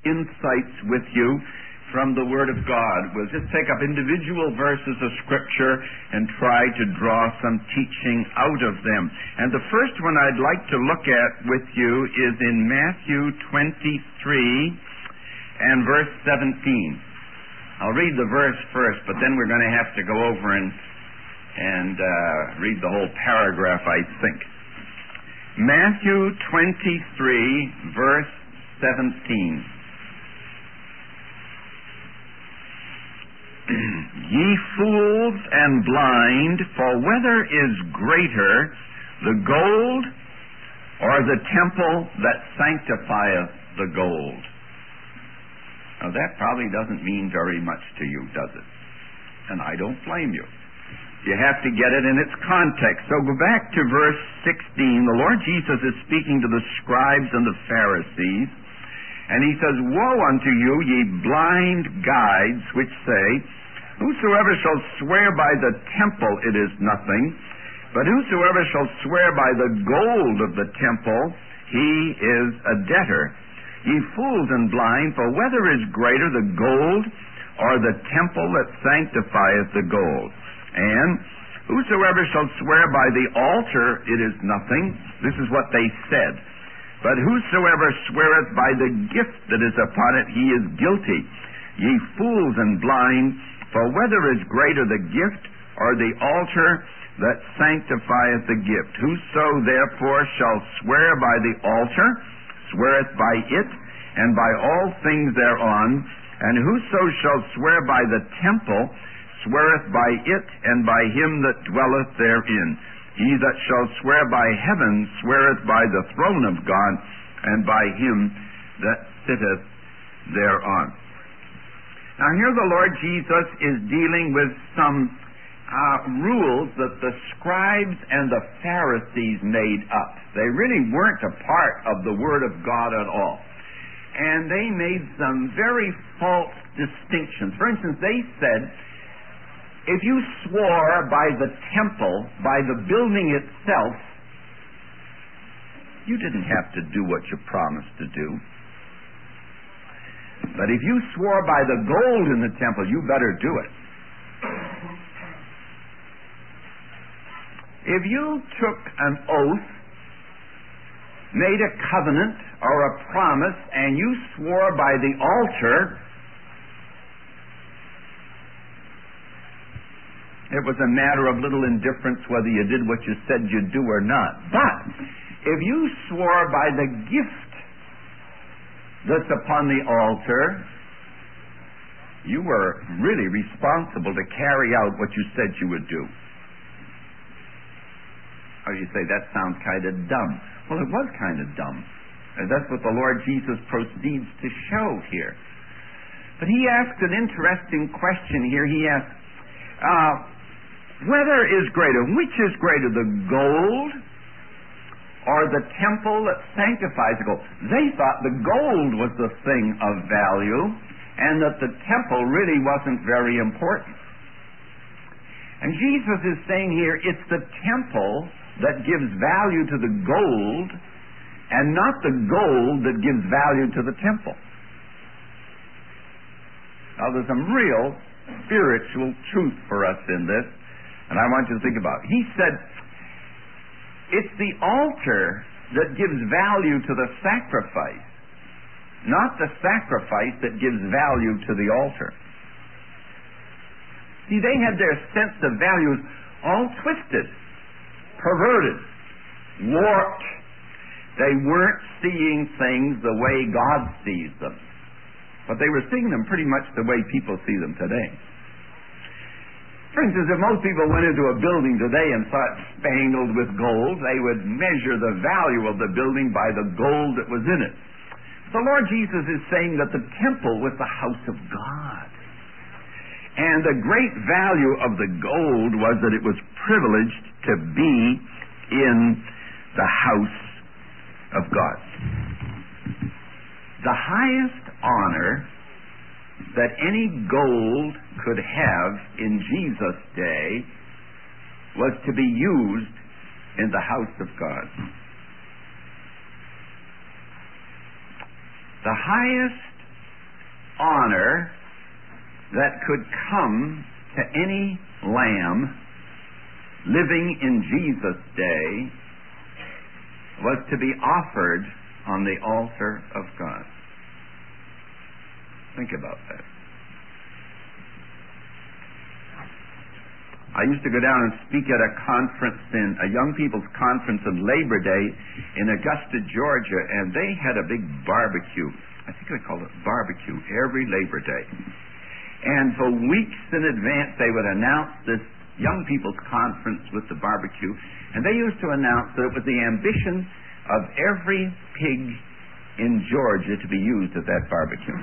insights with you from the Word of God. We'll just take up individual verses of Scripture and try to draw some teaching out of them. And the first one I'd like to look at with you is in Matthew 23 and verse 17. I'll read the verse first, but then we're going to have to go over and read the whole paragraph, I think. Matthew 23, verse 17. Ye fools and blind, for whether is greater, the gold or the temple that sanctifieth the gold? Now that probably doesn't mean very much to you, does it? And I don't blame you. You have to get it in its context. So go back to verse 16. The Lord Jesus is speaking to the scribes and the Pharisees, and he says, Woe unto you, ye blind guides, which say, Whosoever shall swear by the temple, it is nothing, but whosoever shall swear by the gold of the temple, he is a debtor. Ye fools and blind, for whether is greater, the gold or the temple that sanctifieth the gold? And whosoever shall swear by the altar, it is nothing. This is what they said. But whosoever sweareth by the gift that is upon it, he is guilty. Ye fools and blind, for whether is greater, the gift or the altar that sanctifieth the gift? Whoso therefore shall swear by the altar, sweareth by it, and by all things thereon. And whoso shall swear by the temple, sweareth by it, and by him that dwelleth therein. He that shall swear by heaven, sweareth by the throne of God, and by him that sitteth thereon. Now here the Lord Jesus is dealing with some rules that the scribes and the Pharisees made up. They really weren't a part of the Word of God at all. And they made some very false distinctions. For instance, they said, if you swore by the temple, by the building itself, you didn't have to do what you promised to do. But if you swore by the gold in the temple, you better do it. If you took an oath, made a covenant or a promise, and you swore by the altar, it was a matter of little indifference whether you did what you said you'd do or not. But if you swore by the gift that's upon the altar, you were really responsible to carry out what you said you would do. Or you say, that sounds kind of dumb. Well, it was kind of dumb. And that's what the Lord Jesus proceeds to show here. But he asks an interesting question here. He asks, whether is greater, which is greater, the gold or the temple that sanctifies the gold? They thought the gold was the thing of value and that the temple really wasn't very important. And Jesus is saying here, it's the temple that gives value to the gold and not the gold that gives value to the temple. Now there's some real spiritual truth for us in this, and I want you to think about it. He said, it's the altar that gives value to the sacrifice, not the sacrifice that gives value to the altar. See, they had their sense of values all twisted, perverted, warped. They weren't seeing things the way God sees them, but they were seeing them pretty much the way people see them today. For instance, if most people went into a building today and saw it spangled with gold, they would measure the value of the building by the gold that was in it. The Lord Jesus is saying that the temple was the house of God. And the great value of the gold was that it was privileged to be in the house of God. The highest honor that any gold could have in Jesus' day was to be used in the house of God. The highest honor that could come to any lamb living in Jesus' day was to be offered on the altar of God. Think about that. I used to go down and speak at a conference, in a young people's conference on Labor Day in Augusta, Georgia, and they had a big barbecue. I think they called it barbecue every Labor Day. And for weeks in advance, they would announce this young people's conference with the barbecue, and they used to announce that it was the ambition of every pig in Georgia to be used at that barbecue.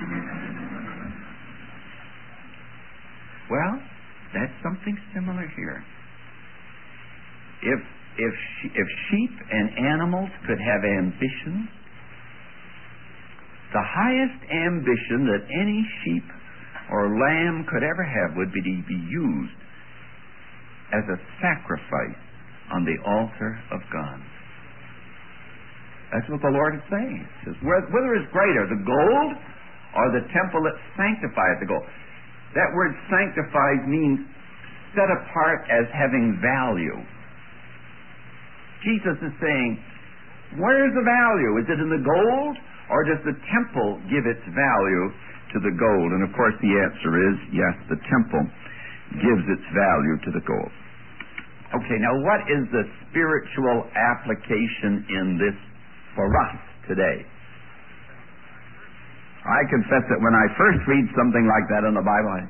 Well, that's something similar here. If sheep and animals could have ambitions, the highest ambition that any sheep or lamb could ever have would be to be used as a sacrifice on the altar of God. That's what the Lord is saying. He says, whether is greater, the gold or the temple that sanctifieth the gold? That word sanctified means set apart as having value. Jesus is saying, where's the value? Is it in the gold, or does the temple give its value to the gold? And of course the answer is yes, the temple gives its value to the gold. Okay, now what is the spiritual application in this for us today? I confess that when I first read something like that in the Bible,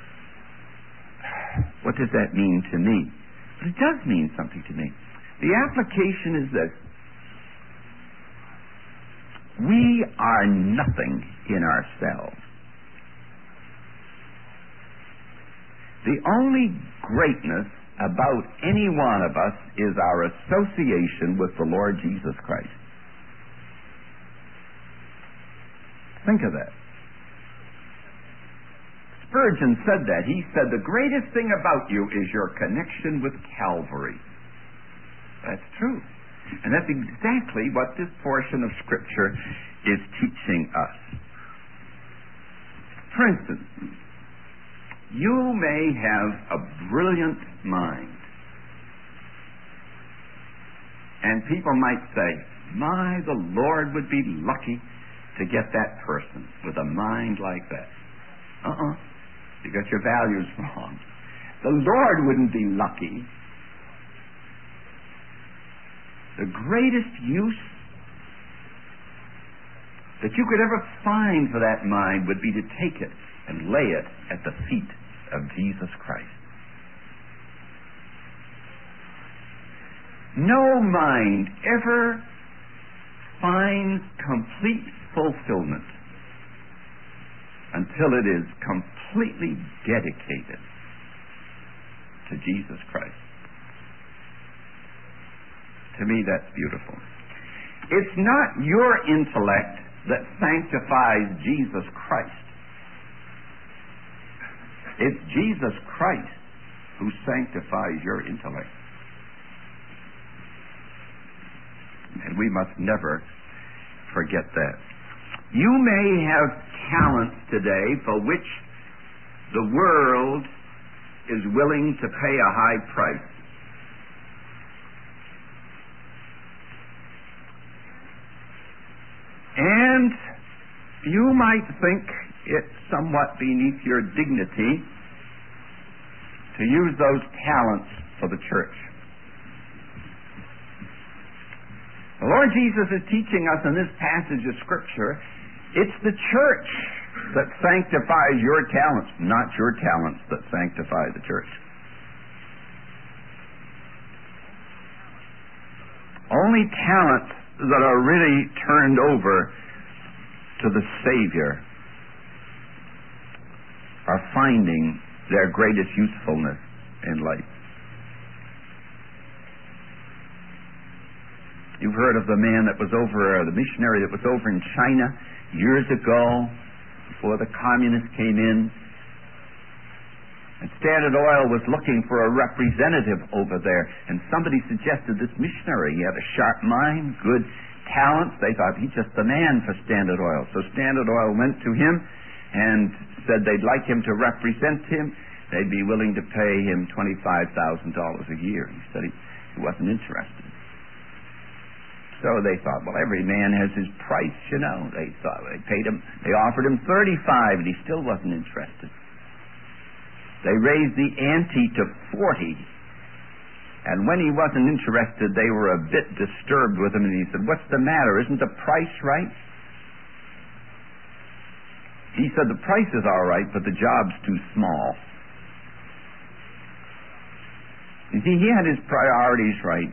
what does that mean to me? But it does mean something to me. The application is this: we are nothing in ourselves. The only greatness about any one of us is our association with the Lord Jesus Christ. Think of that. Spurgeon said that. He said, the greatest thing about you is your connection with Calvary. That's true. And that's exactly what this portion of Scripture is teaching us. For instance, you may have a brilliant mind. And people might say, my, the Lord would be lucky to get that person with a mind like that. You got your values wrong. The Lord wouldn't be lucky. The greatest use that you could ever find for that mind would be to take it and lay it at the feet of Jesus Christ. No mind ever finds complete fulfillment until it is completely dedicated to Jesus Christ. To me, that's beautiful. It's not your intellect that sanctifies Jesus Christ. It's Jesus Christ who sanctifies your intellect. And we must never forget that. You may have talents today for which the world is willing to pay a high price. And you might think it somewhat beneath your dignity to use those talents for the church. The Lord Jesus is teaching us in this passage of Scripture, it's the church that sanctifies your talents, not your talents that sanctify the church. Only talents that are really turned over to the Savior are finding their greatest usefulness in life. You've heard of the man that was over, the missionary that was over in China years ago, before the communists came in. And Standard Oil was looking for a representative over there. And somebody suggested this missionary. He had a sharp mind, good talents. They thought he's just the man for Standard Oil. So Standard Oil went to him and said they'd like him to represent him. They'd be willing to pay him $25,000 a year. He said he wasn't interested. So they thought, well, every man has his price, you know. They offered him $35,000, and he still wasn't interested. They raised the ante to $40,000, and when he wasn't interested, they were a bit disturbed with him, and he said, what's the matter? Isn't the price right? He said, the price is all right, but the job's too small. You see, he had his priorities right.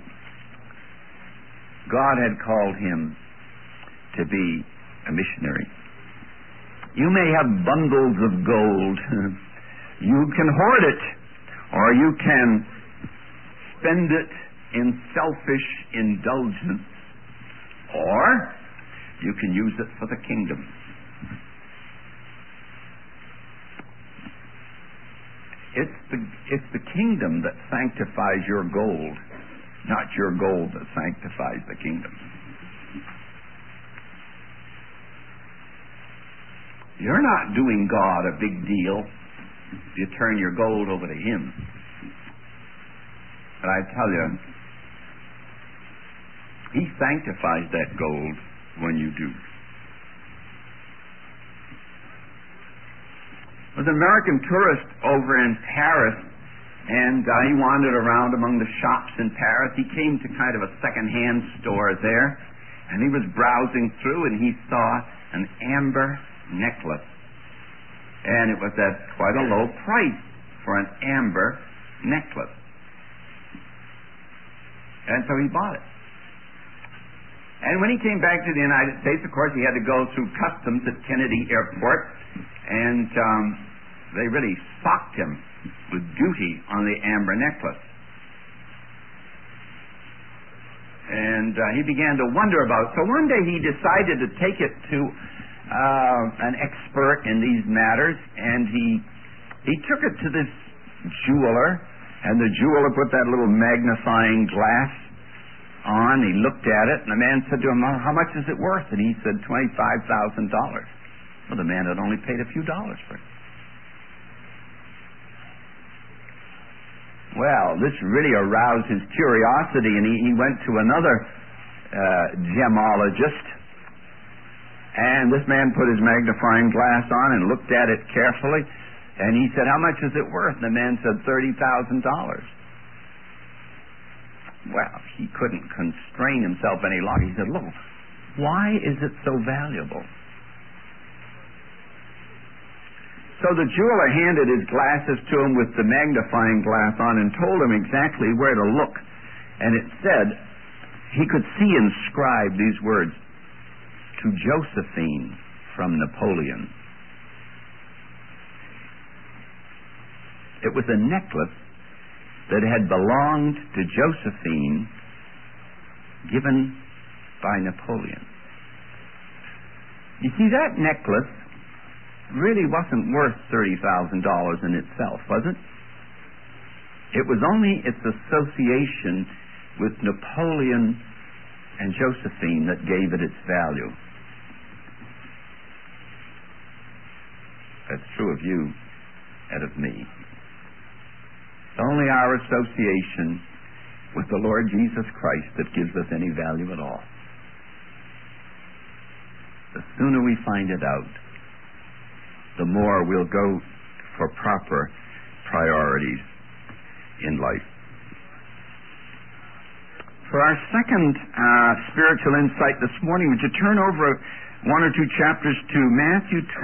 God had called him to be a missionary. You may have bundles of gold. You can hoard it, or you can spend it in selfish indulgence, or you can use it for the kingdom. It's the kingdom that sanctifies your gold, not your gold that sanctifies the kingdom. You're not doing God a big deal if you turn your gold over to Him. But I tell you, He sanctifies that gold when you do. There was an American tourist over in Paris, and he wandered around among the shops in Paris. He came to kind of a second-hand store there, and he was browsing through, and he saw an amber necklace. And it was at quite a low price for an amber necklace. And so he bought it. And when he came back to the United States, of course, he had to go through customs at Kennedy Airport, and they really socked him with duty on the amber necklace. And he began to wonder about it. So one day he decided to take it to an expert in these matters, and he took it to this jeweler, and the jeweler put that little magnifying glass on. He looked at it, and the man said to him, how much is it worth? And he said, $25,000. Well, the man had only paid a few dollars for it. Well, this really aroused his curiosity, and he went to another gemologist, and this man put his magnifying glass on and looked at it carefully, and he said, how much is it worth? And the man said, $30,000. Well, he couldn't constrain himself any longer. He said, look, why is it so valuable? So the jeweler handed his glasses to him with the magnifying glass on and told him exactly where to look. And it said, he could see inscribed these words, to Josephine from Napoleon. It was a necklace that had belonged to Josephine, given by Napoleon. You see, that necklace really wasn't worth $30,000 in itself, was it? It was only its association with Napoleon and Josephine that gave it its value. That's true of you and of me. It's only our association with the Lord Jesus Christ that gives us any value at all. The sooner we find it out, the more we'll go for proper priorities in life. For our second spiritual insight this morning, would you turn over one or two chapters to Matthew 25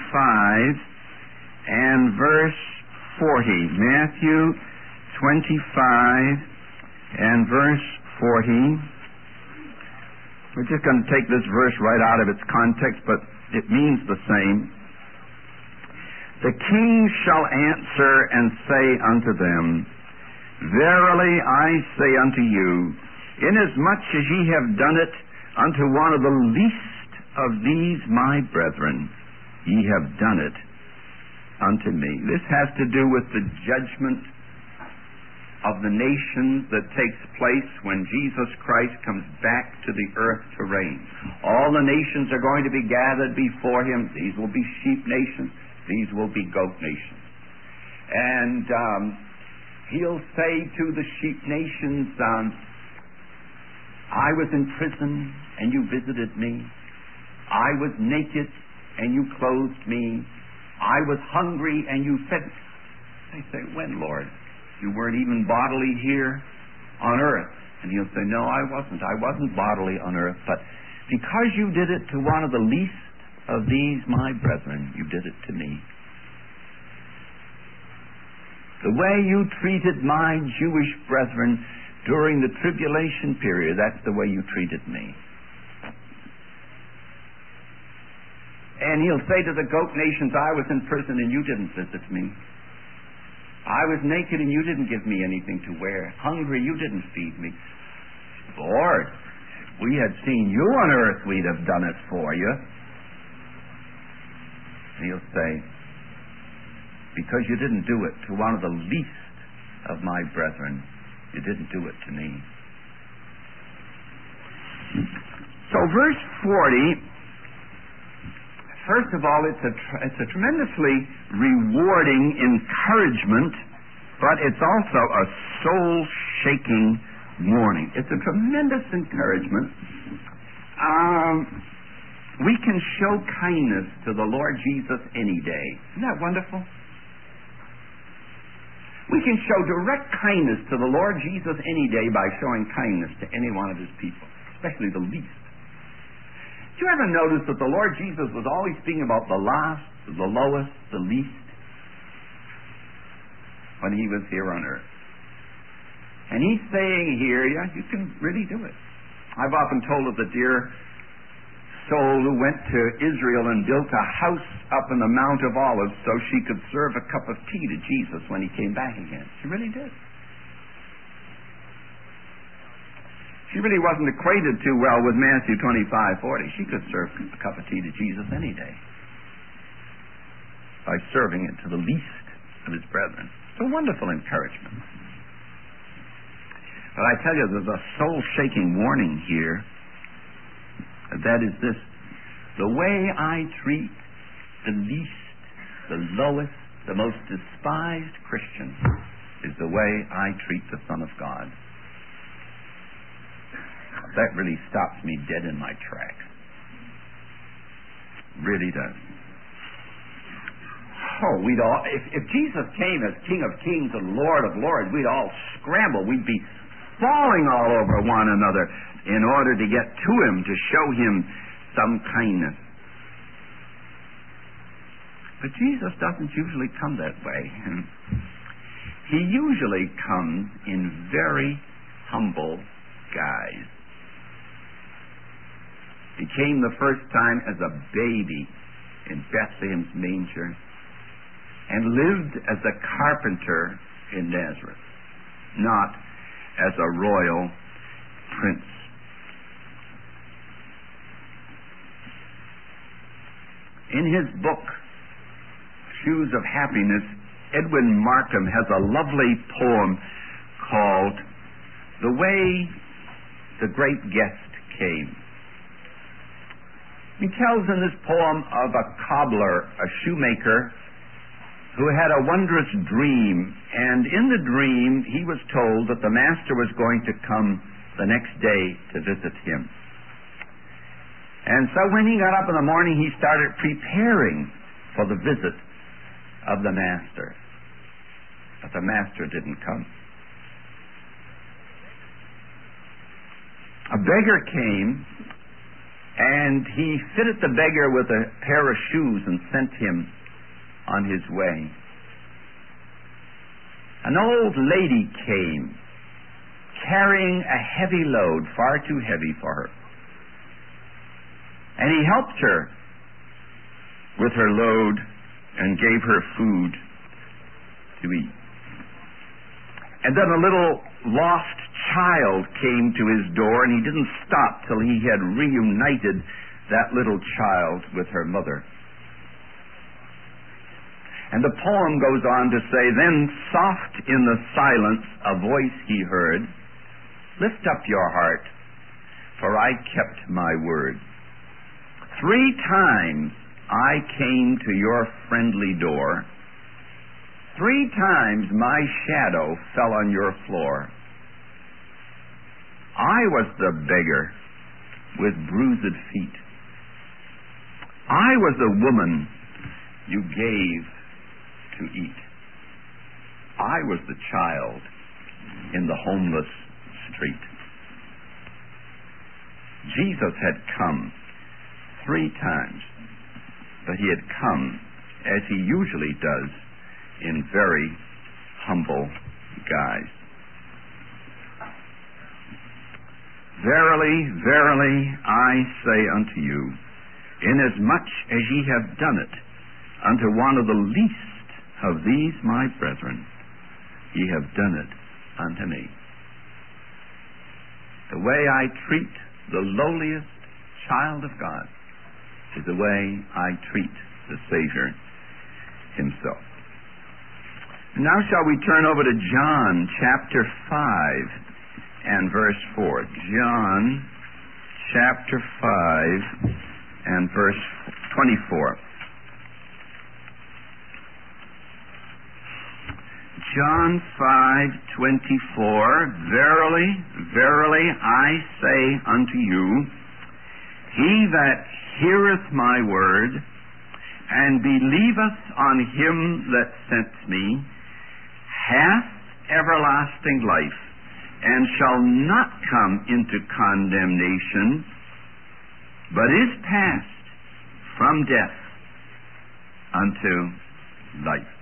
and verse 40. Matthew 25 and verse 40. We're just going to take this verse right out of its context, but it means the same. The king shall answer and say unto them, Verily I say unto you, inasmuch as ye have done it unto one of the least of these my brethren, ye have done it unto me. This has to do with the judgment of the nations that takes place when Jesus Christ comes back to the earth to reign. All the nations are going to be gathered before him. These will be sheep nations. These will be goat nations. And he'll say to the sheep nations, I was in prison and you visited me. I was naked and you clothed me. I was hungry and you fed me. They say, when, Lord? You weren't even bodily here on earth. And he'll say, no, I wasn't. I wasn't bodily on earth, but because you did it to one of the least of these, my brethren, you did it to me. The way you treated my Jewish brethren during the tribulation period, that's the way you treated me. And he'll say to the goat nations, I was in prison and you didn't visit me. I was naked and you didn't give me anything to wear. Hungry, you didn't feed me. Lord, if we had seen you on earth, we'd have done it for you. And he'll say, because you didn't do it to one of the least of my brethren, you didn't do it to me. So verse 40, first of all, it's a tremendously rewarding encouragement, but it's also a soul-shaking warning. It's a tremendous encouragement. We can show kindness to the Lord Jesus any day. Isn't that wonderful? We can show direct kindness to the Lord Jesus any day by showing kindness to any one of his people, especially the least. Did you ever notice that the Lord Jesus was always speaking about the last, the lowest, the least when he was here on earth? And he's saying here, yeah, you can really do it. I've often told of the dear soul who went to Israel and built a house up in the Mount of Olives so she could serve a cup of tea to Jesus when he came back again. She really did. She really wasn't acquainted too well with Matthew 25:40. She could serve a cup of tea to Jesus any day by serving it to the least of his brethren. It's a wonderful encouragement. But I tell you, there's a soul-shaking warning here. That is this: the way I treat the least, the lowest, the most despised Christian is the way I treat the Son of God. That really stops me dead in my tracks. Really does. Oh, we'd all, if Jesus came as King of Kings and Lord of Lords, we'd all scramble. We'd be falling all over one another in order to get to him, to show him some kindness. But Jesus doesn't usually come that way. He usually comes in very humble guise. He came the first time as a baby in Bethlehem's manger and lived as a carpenter in Nazareth, not as a royal prince. In his book, Shoes of Happiness, Edwin Markham has a lovely poem called The Way the Great Guest Came. He tells in this poem of a cobbler, a shoemaker, who had a wondrous dream, and in the dream he was told that the master was going to come the next day to visit him. And so when he got up in the morning, he started preparing for the visit of the master. But the master didn't come. A beggar came, and he fitted the beggar with a pair of shoes and sent him on his way. An old lady came, carrying a heavy load, far too heavy for her. And he helped her with her load and gave her food to eat. And then a little lost child came to his door, and he didn't stop till he had reunited that little child with her mother. And the poem goes on to say, then soft in the silence a voice he heard, lift up your heart, for I kept my word. 3 times I came to your friendly door. 3 times my shadow fell on your floor. I was the beggar with bruised feet. I was the woman you gave to eat. I was the child in the homeless street. Jesus had come 3 times, but he had come, as he usually does, in very humble guise. Verily, verily, I say unto you, inasmuch as ye have done it unto one of the least of these my brethren, ye have done it unto me. The way I treat the lowliest child of God is the way I treat the Savior himself. Now shall we turn over to John chapter 5 and verse 4. John chapter 5 and verse 24. John 5:24. Verily, verily, I say unto you, he that heareth my word, and believeth on him that sent me, hath everlasting life, and shall not come into condemnation, but is passed from death unto life.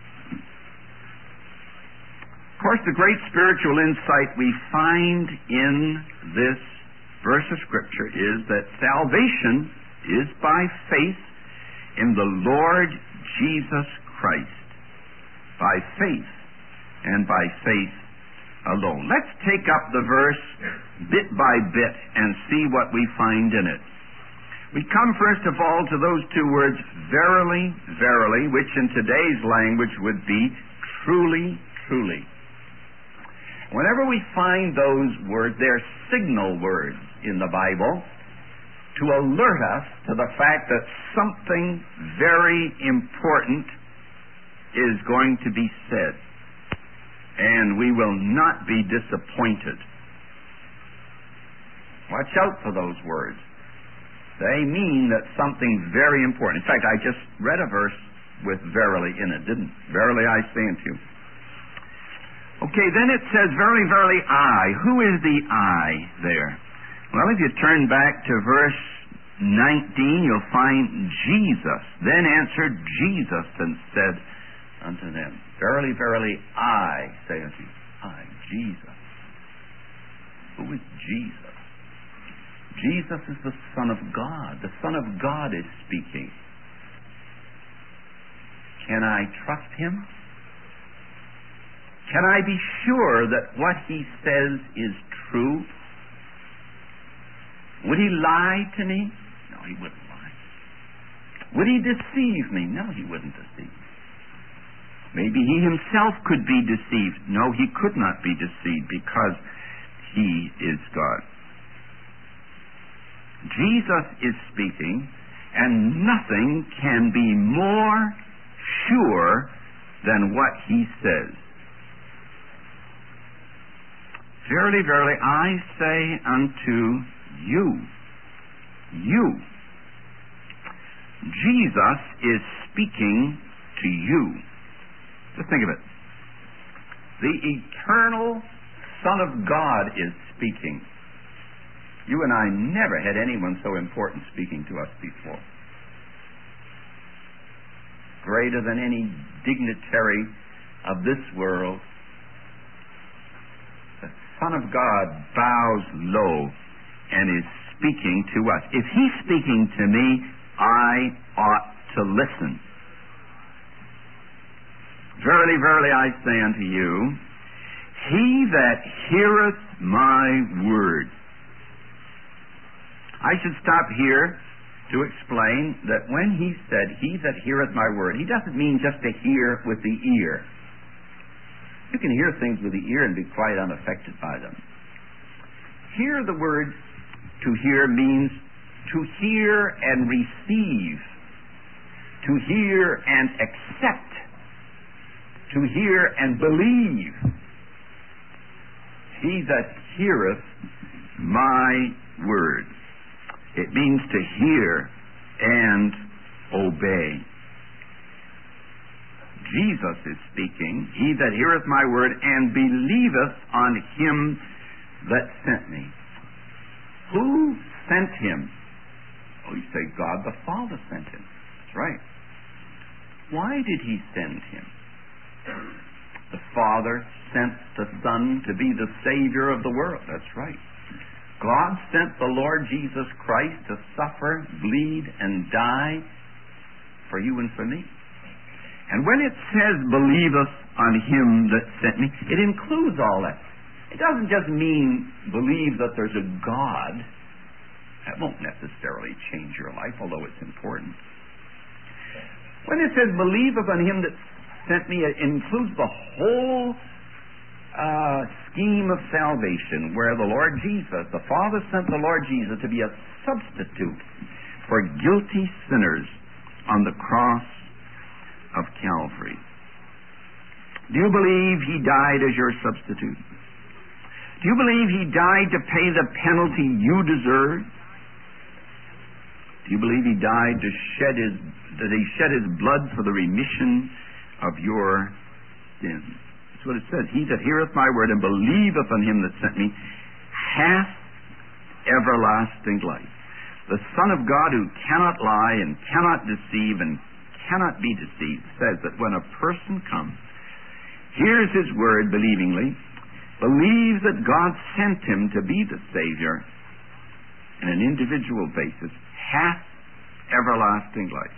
Of course, the great spiritual insight we find in this verse of Scripture is that salvation is by faith in the Lord Jesus Christ. By faith, and by faith alone. Let's take up the verse bit by bit and see what we find in it. We come first of all to those 2 words, verily, verily, which in today's language would be truly, truly. Whenever we find those words, they're signal words in the Bible to alert us to the fact that something very important is going to be said, and we will not be disappointed. Watch out for those words. They mean that something very important. In fact, I just read a verse with verily in it, didn't? Verily I say unto you. Okay, then it says, verily, verily, I. Who is the I there? Well, if you turn back to verse 19, you'll find Jesus. Then answered Jesus and said unto them, verily, verily, I say unto you. I, Jesus. Who is Jesus? Jesus is the Son of God. The Son of God is speaking. Can I trust him? Can I be sure that what he says is true? Would he lie to me? No, he wouldn't lie. Would he deceive me? No, he wouldn't deceive me. Maybe he himself could be deceived. No, he could not be deceived because he is God. Jesus is speaking, and nothing can be more sure than what he says. Verily, verily, I say unto you, Jesus is speaking to you. Just think of it. The eternal Son of God is speaking. You and I never had anyone so important speaking to us before. Greater than any dignitary of this world. The Son of God bows low and is speaking to us. If he's speaking to me, I ought to listen. Verily, verily, I say unto you, he that heareth my word. I should stop here to explain that when he said, "He that heareth my word," he doesn't mean just to hear with the ear. You can hear things with the ear and be quite unaffected by them. Here the word to hear means to hear and receive, to hear and accept, to hear and believe. He that heareth my word. It means to hear and obey. Jesus is speaking, "He that heareth my word and believeth on him that sent me." Who sent him? Oh, you say God the Father sent him. That's right. Why did he send him? The Father sent the Son to be the Savior of the world. That's right. God sent the Lord Jesus Christ to suffer, bleed, and die for you and for me. And when it says, "believeth on him that sent me," it includes all that. It doesn't just mean believe that there's a God. That won't necessarily change your life, although it's important. When it says, "believeth on him that sent me," it includes the whole scheme of salvation, where the Lord Jesus, the Father sent the Lord Jesus to be a substitute for guilty sinners on the cross of Calvary. Do you believe he died as your substitute? Do you believe he died to pay the penalty you deserve? Do you believe he died to shed his blood for the remission of your sins? That's what it says. "He that heareth my word and believeth on him that sent me hath everlasting life." The Son of God, who cannot lie and cannot deceive and cannot be deceived, says that when a person comes, hears his word believingly, believes that God sent him to be the Savior in an individual basis, hath everlasting life.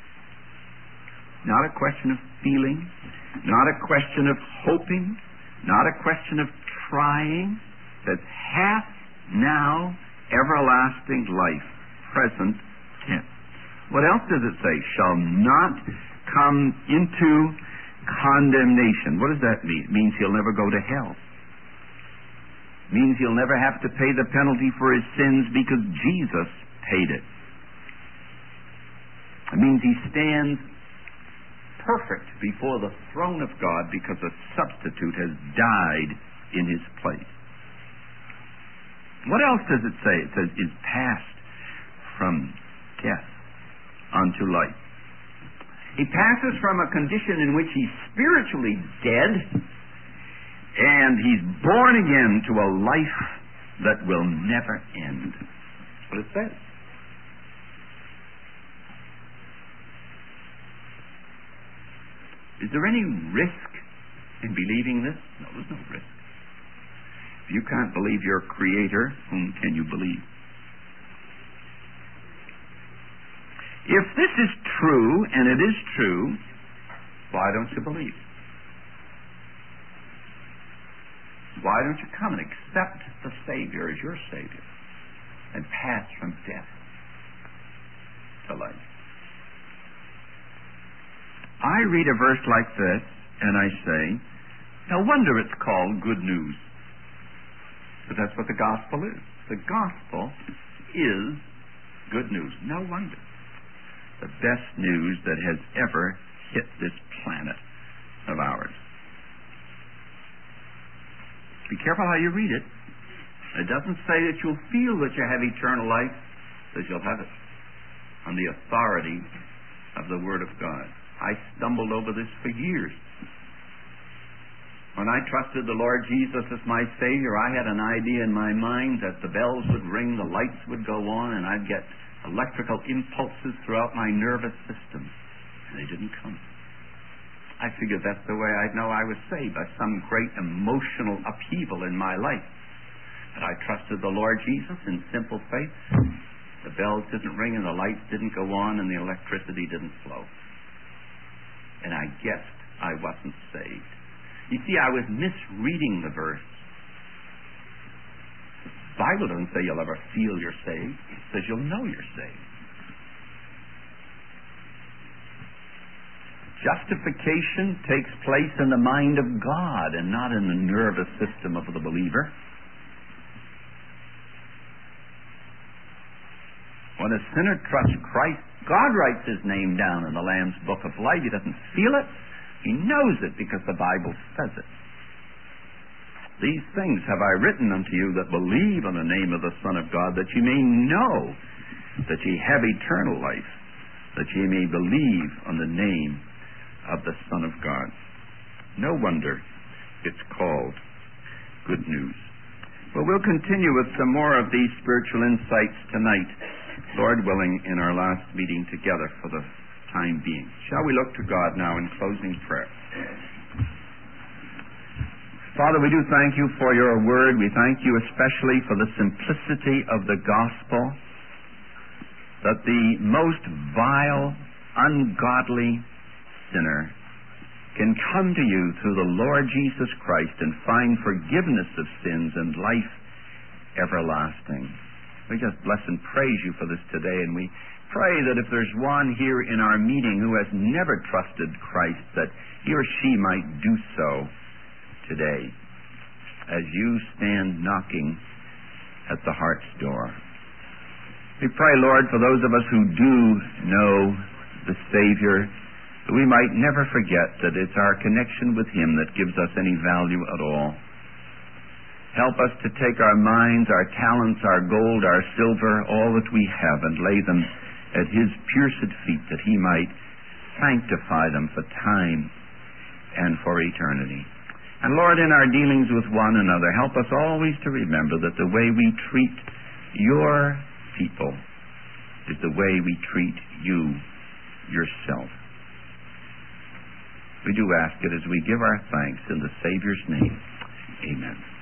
Not a question of feeling, not a question of hoping, not a question of trying. It says, hath now everlasting life, present tense. What else does it say? Shall not come into condemnation. What does that mean? It means he'll never go to hell. It means he'll never have to pay the penalty for his sins because Jesus paid it. It means he stands perfect before the throne of God because a substitute has died in his place. What else does it say? It says, is passed from death unto life. He passes from a condition in which he's spiritually dead, and he's born again to a life that will never end. That's what it says. Is there any risk in believing this? No, there's no risk. If you can't believe your Creator, whom can you believe? If this is true, and it is true, why don't you believe? Why don't you come and accept the Savior as your Savior and pass from death to life? I read a verse like this, and I say, no wonder it's called good news. But that's what the gospel is. The gospel is good news. No wonder. The best news that has ever hit this planet of ours. Be careful how you read it. It doesn't say that you'll feel that you have eternal life. It says you'll have it on the authority of the Word of God. I stumbled over this for years. When I trusted the Lord Jesus as my Savior, I had an idea in my mind that the bells would ring, the lights would go on, and I'd get electrical impulses throughout my nervous system. And they didn't come. I figured that's the way I'd know I was saved, by some great emotional upheaval in my life. That I trusted the Lord Jesus in simple faith. The bells didn't ring and the lights didn't go on and the electricity didn't flow. And I guessed I wasn't saved. You see, I was misreading the verse. The Bible doesn't say you'll ever feel you're saved. It says you'll know you're saved. Justification takes place in the mind of God and not in the nervous system of the believer. When a sinner trusts Christ, God writes his name down in the Lamb's Book of Life. He doesn't feel it. He knows it because the Bible says it. These things have I written unto you that believe on the name of the Son of God, that ye may know that ye have eternal life, that ye may believe on the name of the Son of God. No wonder it's called good news. Well, we'll continue with some more of these spiritual insights tonight, Lord willing, in our last meeting together for the time being. Shall we look to God now in closing prayer? Father, we do thank you for your word. We thank you especially for the simplicity of the gospel, that the most vile, ungodly sinner can come to you through the Lord Jesus Christ and find forgiveness of sins and life everlasting. We just bless and praise you for this today, and we pray that if there's one here in our meeting who has never trusted Christ, that he or she might do so today as you stand knocking at the heart's door. We pray, Lord, for those of us who do know the Savior, that we might never forget that it's our connection with him that gives us any value at all. Help us to take our minds, our talents, our gold, our silver, all that we have, and lay them at his pierced feet, that he might sanctify them for time and for eternity. And Lord, in our dealings with one another, help us always to remember that the way we treat your people is the way we treat you yourself. We do ask it as we give our thanks in the Savior's name. Amen.